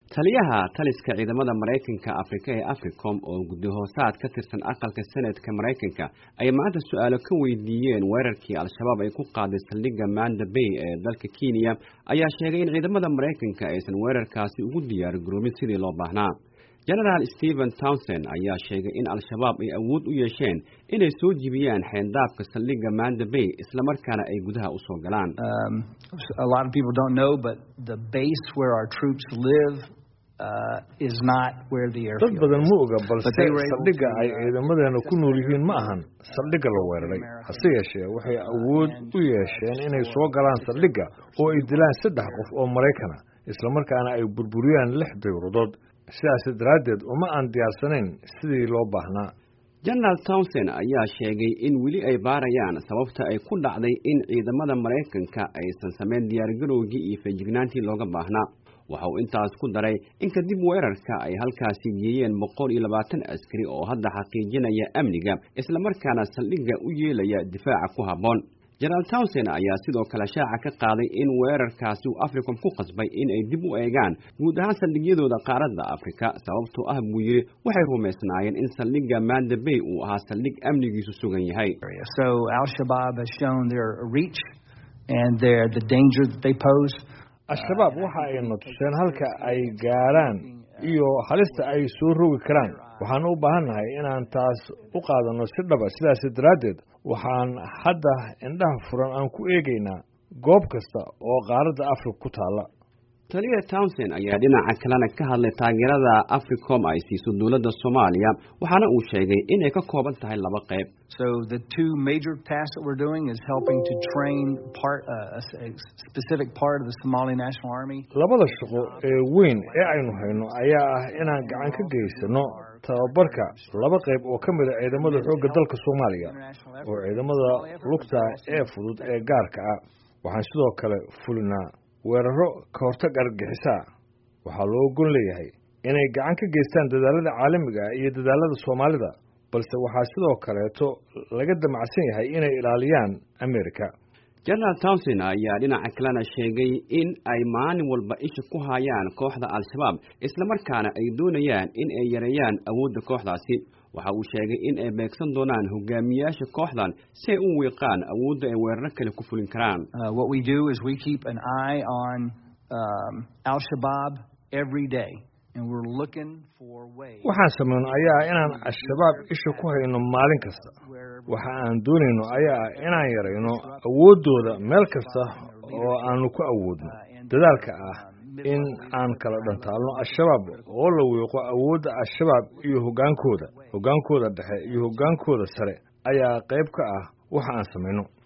taliyaha taliska ciidamada Mareykanka Afrika ee Africom oo gudahoosaad ka tirsan aqalka Senatka Mareykanka ay maanta su'aalo ka weydiiyeen weerarkii Al-Shabaab ay ku qaaday saldhigga Manda Bay ee dalka Kenya ayaa sheegay in ciidamada Mareykanka aysan weerarkaasi ugu diyaar garoobin sidii loo baahnaa. General Stephen Townsend ayaa sheegay in Al-Shabaab ay awood u yeesheen inay soo jibiyaan xeyndaabka saldhigga Manda Bay isla markaana ay gudaha u soo galaan. A lot of people don't know, but the base where our troops live is not where the airfield is. Dad badan ma oga balse saldhigga ay ciidamadeena ku nool yihiin ma ahan saldhigga la weeraray. Hase yeeshee waxay awood u yeesheen inay soo galaan saldhigga oo ay dilaan 3 qof oo Mareykan ah isla markaana ay burburiyaan 6 dayuuradood. sidaas daraaddeed uma aan diyaarsanayn sidii loo baahnaa. General Townsend ayaa sheegay in weli ay baarayaan sababta ay ku dhacday in ciidamada Mareykanka aysan sameyn diyaargarowgii iyo feejignaantii looga baahnaa. waxa uu intaas ku daray in kadib weerarka ay halkaasi geeyeen 120 askari oo hadda xaqiijinaya amniga isla markaana saldhigga u yeelaya difaaca ku habboon. General Townsend ayaa sidoo kale shaaca ka qaaday in weerarkaasi uu Africom ku qasbay in ay dib u eegaan guud ahaan saldhigyadooda qaaradda Afrika sababtoo ah buu yiri waxay rumeysnaayeen in saldhigga Manda Bay uu ahaa saldhig amnigiisu sugan yahay. So Al-Shabaab has shown their reach and the danger that they pose. Al-Shabaab waxa ay noqdeen halka ay gaaraan iyo halista ay soo rogi karaan. waxaan u baahanahay inaan taas u qaadano si dhab ah sidaas daraaddeed waxaan hadda indhaha furan aan ku eegaynaa goob kasta oo qaaradda Afrika ku taala. Taliyaha Townsend ayaa dhinaca kalena ka hadlay taageerada Africom ay siiso dawladda Soomaaliya waxaana uu sheegay in ay ka kooban tahay 2 qayb. So the 2 major tasks that we're doing is helping to train a specific part of the Somali National Army. Labada shaqo ee weyn ee aynu hayno ayaa ah inaan gacan ka geysano tababarka 2 qayb oo ka mid ah ciidamada xoogga dalka Soomaaliya oo ciidamada lugta ee fudud ee gaarka ah. waxaan sidoo kale fulinaa weeraro ka hortag argagixisa. waxaa loo ogon leeyahay inay gacan ka geystaan dadaalada caalamiga ah iyo dadaalada Soomaalida balse waxaa sidoo kaleeto laga damacsan yahay inay ilaaliyaan Amerika. General Townsend ayaa dhinaca kalena sheegay in ay maalin walba isha ku hayaan kooxda Al-Shabaab isla markaana ay doonayaan in ay yareeyaan awoodda kooxdaasi. waxa uu sheegay in ay beegsan doonaan hogaamiyaasha kooxdan si ay u wiiqaan awoodda ay weeraro kale ku fulin karaan. What we do is we keep an eye on Al-Shabaab every day and we're looking for ways. waxaan sameeyno ayaa inaan Al-Shabaab isha ku hayno maalin kasta. waxa aan doonayno ayaa inaan yareyno awoodooda meel kasta oo aanu ku awoodno. dadaalka ah in aan kala dhantaalno Al-Shabaab oo la wiiqo awoodda Al-Shabaab iyo hogaankooda dhexe iyo hogaankooda sare ayaa qayb ka ah waxa aan sameeyno.